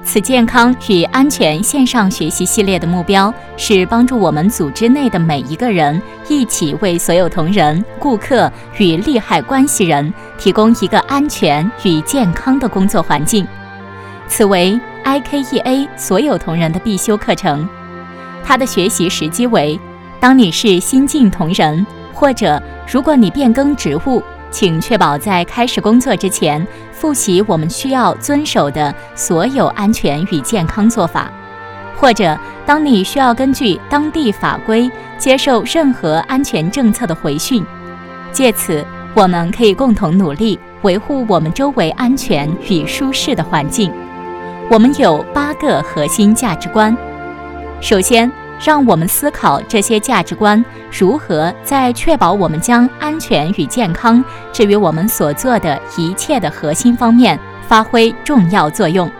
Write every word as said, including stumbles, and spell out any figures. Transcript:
此健康与安全线上学习系列的目标是帮助我们组织内的每一个人一起为所有同仁、顾客与利害关系人提供一个安全与健康的工作环境。此为 I K E A 所有同仁的必修课程。它的学习时机为：当你是新进同仁，或者如果你变更职务，请确保在开始工作之前复习我们需要遵守的所有安全与健康做法，或者当你需要根据当地法规接受任何安全政策的回训。借此，我们可以共同努力维护我们周围安全与舒适的环境。我们有八个核心价值观。首先，让我们思考这些价值观如何在确保我们将安全与健康置于我们所做的一切的核心方面发挥重要作用。